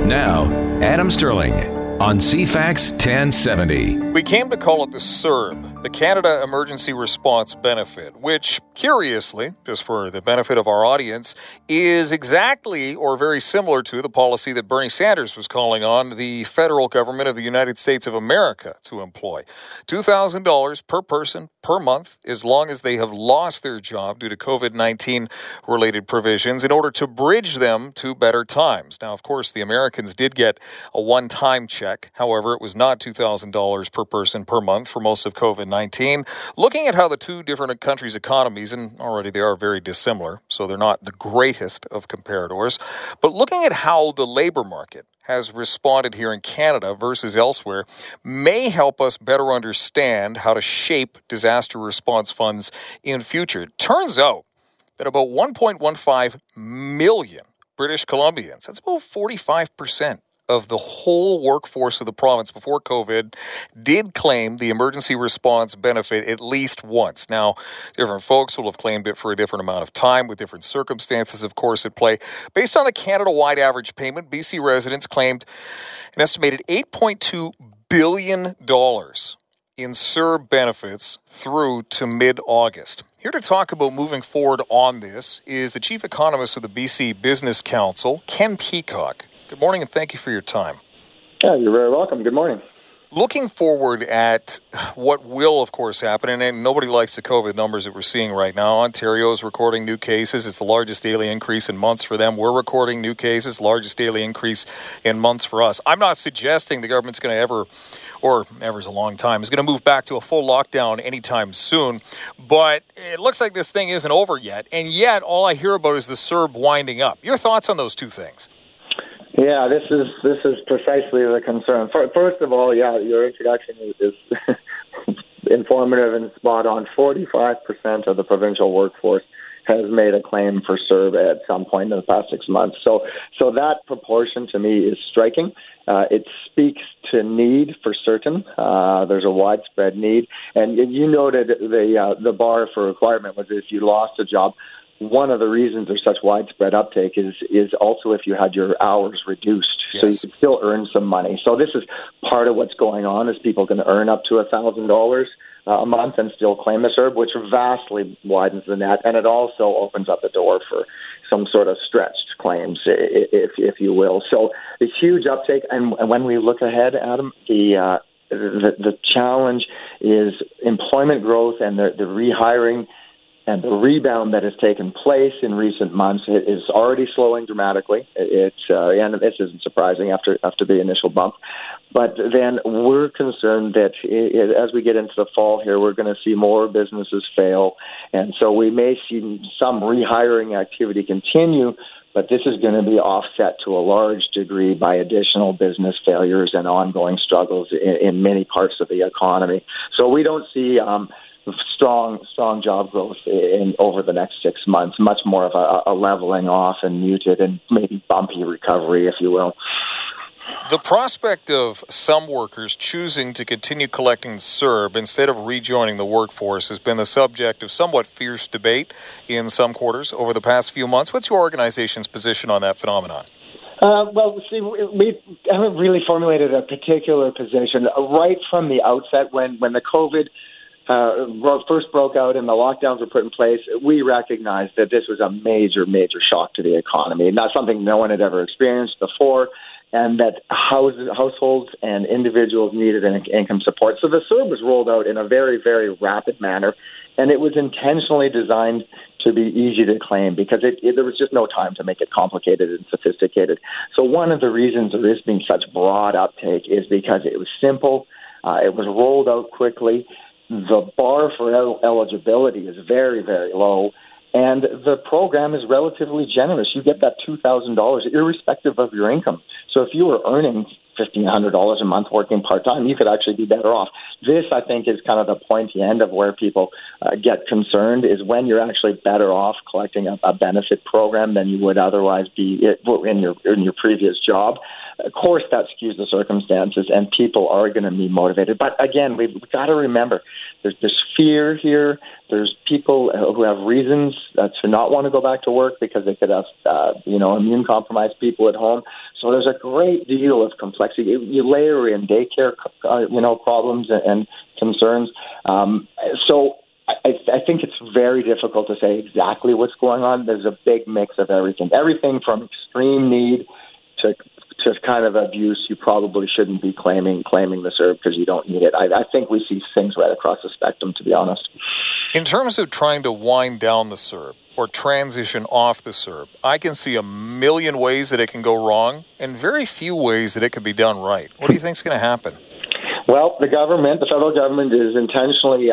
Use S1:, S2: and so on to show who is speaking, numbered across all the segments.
S1: Now, Adam Sterling on CFAX 1070.
S2: We came to call it the CERB, the Canada Emergency Response Benefit, which, curiously, just for the benefit of our audience, is exactly or very similar to the policy that Bernie Sanders was calling on the federal government of the United States of America to employ. $2,000 per person per month, as long as they have lost their job due to COVID-19 related provisions, in order to bridge them to better times. Now, of course, the Americans did get a one-time check. However, it was not $2,000 per person per month for most of COVID-19. Looking at how the two different countries' economies, and already they are very dissimilar, so they're not the greatest of comparators, but looking at how the labor market has responded here in Canada versus elsewhere may help us better understand how to shape disaster response funds in future. It turns out that about 1.15 million British Columbians, that's about 45% of the whole workforce of the province before COVID, did claim the emergency response benefit at least once. Now, different folks will have claimed it for a different amount of time with different circumstances, of course, at play. Based on the Canada-wide average payment, BC residents claimed an estimated $8.2 billion in CERB benefits through to mid-August. Here to talk about moving forward on this is the Chief Economist of the BC Business Council, Ken Peacock. Good morning, and thank you for your time.
S3: Yeah, you're very welcome. Good morning.
S2: Looking forward at what will, of course, happen, and nobody likes the COVID numbers that we're seeing right now. Ontario is recording new cases. It's the largest daily increase in months for them. We're recording new cases, largest daily increase in months for us. I'm not suggesting the government's going to ever's a long time, is going to move back to a full lockdown anytime soon, but it looks like this thing isn't over yet, and yet all I hear about is the CERB winding up. Your thoughts on those two things?
S3: Yeah, this is precisely the concern. First of all, yeah, your introduction is informative and spot on. 45% of the provincial workforce has made a claim for CERB at some point in the past 6 months. So that proportion to me is striking. It speaks to need for certain. There's a widespread need, and you noted the bar for requirement was if you lost a job. One of the reasons there's such widespread uptake is also if you had your hours reduced, yes. So you could still earn some money. So this is part of what's going on, is people can earn up to $1,000 a month and still claim a CERB, which vastly widens the net, and it also opens up the door for some sort of stretched claims, if you will. So a huge uptake, and when we look ahead, Adam, the challenge is employment growth and the rehiring. And the rebound that has taken place in recent months is already slowing dramatically. And this isn't surprising after the initial bump. But then we're concerned that as we get into the fall here, we're going to see more businesses fail. And so we may see some rehiring activity continue, but this is going to be offset to a large degree by additional business failures and ongoing struggles in many parts of the economy. So we don't see strong job growth over the next 6 months, much more of a leveling off and muted and maybe bumpy recovery, if you will.
S2: The prospect of some workers choosing to continue collecting CERB instead of rejoining the workforce has been the subject of somewhat fierce debate in some quarters over the past few months. What's your organization's position on that phenomenon?
S3: Well, see, we haven't really formulated a particular position. Right from the outset, when the COVID first broke out and the lockdowns were put in place, we recognized that this was a major shock to the economy, not something no one had ever experienced before, and that households and individuals needed an income support. So the CERB was rolled out in a very, very rapid manner, and it was intentionally designed to be easy to claim because there was just no time to make it complicated and sophisticated. So one of the reasons there is being such broad uptake is because it was simple, it was rolled out quickly, the bar for eligibility is very, very low, and the program is relatively generous. You get that $2,000 irrespective of your income. So if you were earning $1,500 a month working part-time, you could actually be better off. This, I think, is kind of the pointy end of where people get concerned, is when you're actually better off collecting a benefit program than you would otherwise be in your previous job. Of course, that skews the circumstances, and people are going to be motivated. But again, we've got to remember, there's fear here. There's people who have reasons to not want to go back to work because they could have, immune-compromised people at home. So there's a great deal of complexity. You layer in daycare, problems and concerns. So I think it's very difficult to say exactly what's going on. There's a big mix of everything from extreme need to kind of abuse. You probably shouldn't be claiming the CERB because you don't need it. I think we see things right across the spectrum, to be honest.
S2: In terms of trying to wind down the CERB or transition off the CERB, I can see a million ways that it can go wrong and very few ways that it could be done right. What do you think is going to happen?
S3: Well, the federal government is intentionally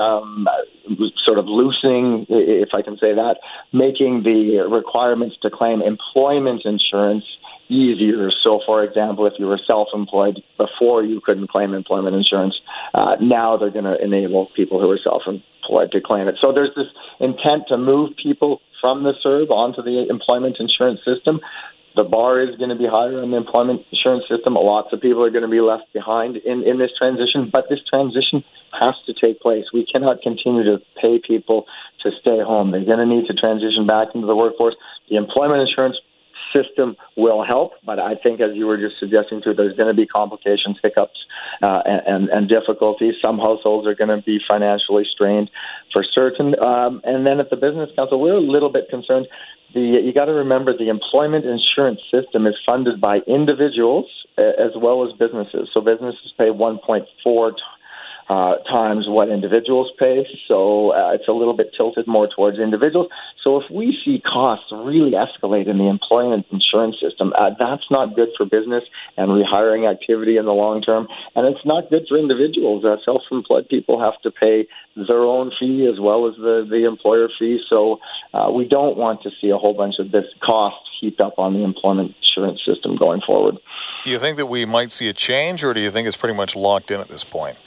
S3: sort of loosening, if I can say that, making the requirements to claim employment insurance easier. So, for example, if you were self-employed before, you couldn't claim employment insurance. Now they're going to enable people who are self-employed to claim it. So there's this intent to move people from the CERB onto the employment insurance system. The bar is going to be higher in the employment insurance system. Lots of people are going to be left behind in this transition, but this transition has to take place. We cannot continue to pay people to stay home. They're going to need to transition back into the workforce. The employment insurance system will help, but I think, as you were just suggesting too, there's going to be complications, hiccups, and difficulties. Some households are going to be financially strained for certain. And then at the Business Council, we're a little bit concerned. You got to remember the employment insurance system is funded by individuals as well as businesses. So businesses pay 1.4 times what individuals pay. So it's a little bit tilted more towards individuals. So if we see costs really escalate in the employment insurance system, that's not good for business and rehiring activity in the long term. And it's not good for individuals. Self-employed people have to pay their own fee as well as the employer fee. So we don't want to see a whole bunch of this cost heaped up on the employment insurance system going forward.
S2: Do you think that we might see a change, or do you think it's pretty much locked in at this point?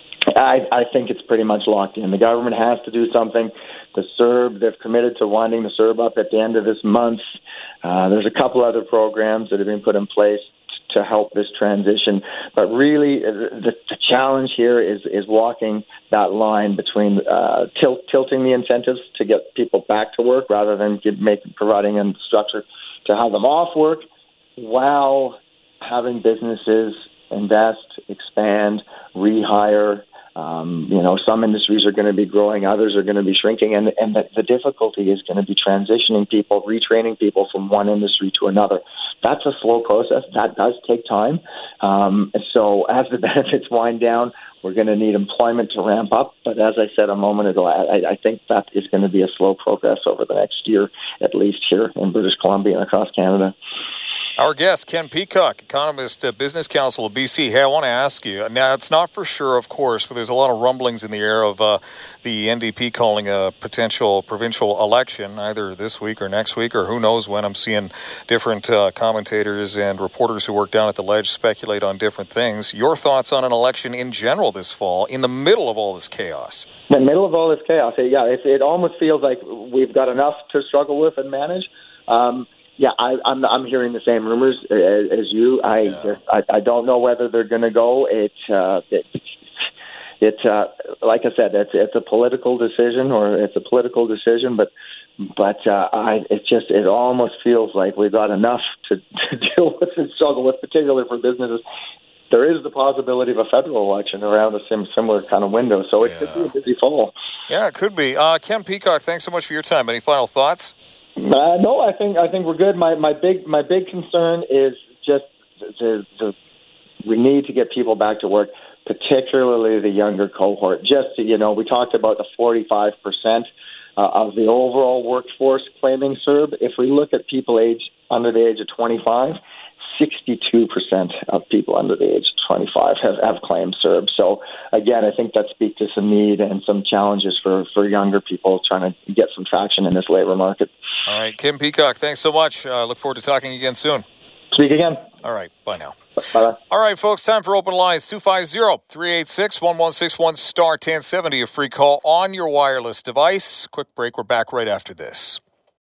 S3: I think it's pretty much locked in. The government has to do something. The CERB, they've committed to winding the CERB up at the end of this month. There's a couple other programs that have been put in place to help this transition. But really, the challenge here is walking that line between tilting the incentives to get people back to work rather than providing a structure to have them off work, while having businesses invest, expand, rehire. Some industries are going to be growing, others are going to be shrinking, and the difficulty is going to be transitioning people, retraining people from one industry to another. That's a slow process. That does take time. So as the benefits wind down, we're going to need employment to ramp up. But as I said a moment ago, I think that is going to be a slow progress over the next year, at least here in British Columbia and across Canada.
S2: Our guest, Ken Peacock, economist at Business Council of BC. Hey, I want to ask you, now it's not for sure, of course, but there's a lot of rumblings in the air of the NDP calling a potential provincial election either this week or next week, or who knows when. I'm seeing different commentators and reporters who work down at the Ledge speculate on different things. Your thoughts on an election in general this fall in the middle of all this chaos?
S3: In the middle of all this chaos, it almost feels like we've got enough to struggle with and manage. Yeah, I'm hearing the same rumors as you. I don't know whether they're going to go. It's like I said, it's a political decision, but it almost feels like we've got enough to deal with and struggle with, particularly for businesses. There is the possibility of a federal election around a similar kind of window, so it could be a busy fall.
S2: Yeah, it could be. Ken Peacock, thanks so much for your time. Any final thoughts?
S3: No, I think we're good. My big concern is just we need to get people back to work, particularly the younger cohort. We talked about the 45% of the overall workforce claiming CERB. If we look at people under the age of 25, 62% of people under the age of 25 have claimed CERB. So, again, I think that speaks to some need and some challenges for younger people trying to get some traction in this labor market.
S2: All right, Ken Peacock, thanks so much. Look forward to talking again soon.
S3: Speak again.
S2: All right, bye now.
S3: Bye.
S2: All right, folks, time for open lines. 250-386-1161, star 1070, a free call on your wireless device. Quick break. We're back right after this.